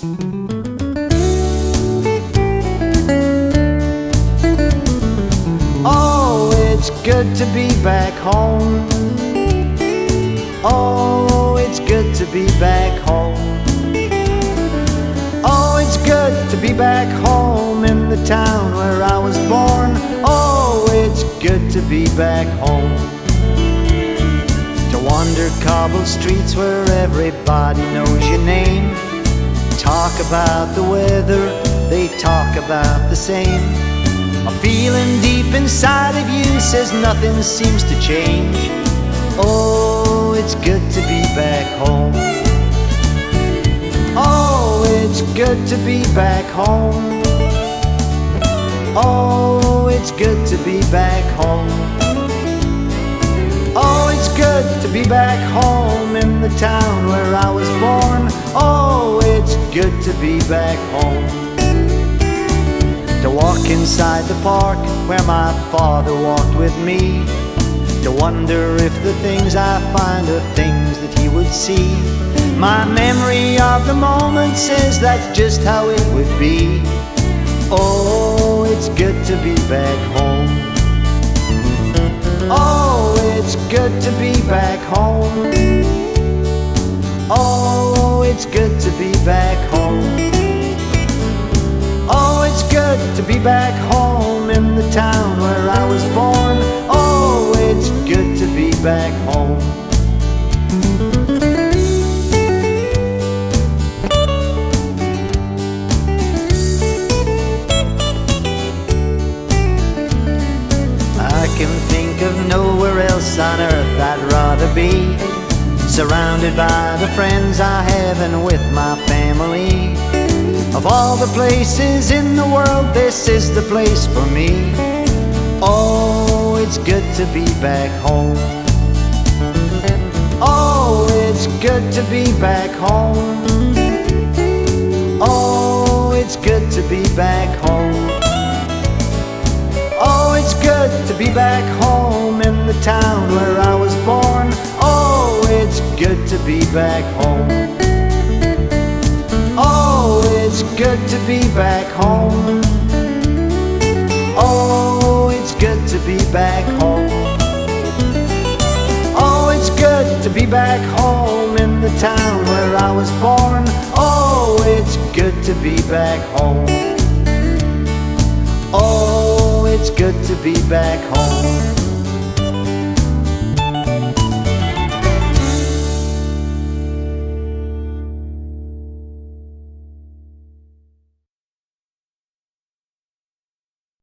Oh, it's good to be back home. Oh, it's good to be back home. Oh, it's good to be back home in the town where I was born. Oh, it's good to be back home. To wander cobbled streets where everybody knows your name. Talk about the weather, they talk about the same. A feeling deep inside of you says nothing seems to change. Oh, it's good to be back home. Oh, it's good to be back home. Oh, it's good to be back home. Oh, it's good to be back home in the town where I was born. Oh, it's good to be back home. To walk inside the park where my father walked with me. To wonder if the things I find are things that he would see. My memory of the moment says that's just how it would be. Oh, it's good to be back home. Oh, it's good to be back home. Oh, it's good to be back home. Oh, it's good to be back home in the town where I was born. Oh, it's good to be back home. I can think of nowhere else on earth I'd rather be. Surrounded by the friends I have and with my family. Of all the places in the world, this is the place for me. Oh, it's good to be back home. Oh, it's good to be back home. Oh, it's good to be back home. Oh, it's good to be back home in the town where I was born. Oh, it's good to be back home. Oh, it's good to be back home. Oh, it's good to be back home. Oh, it's good to be back home in the town where I was born. Oh, it's good to be back home. Oh, it's good to be back home.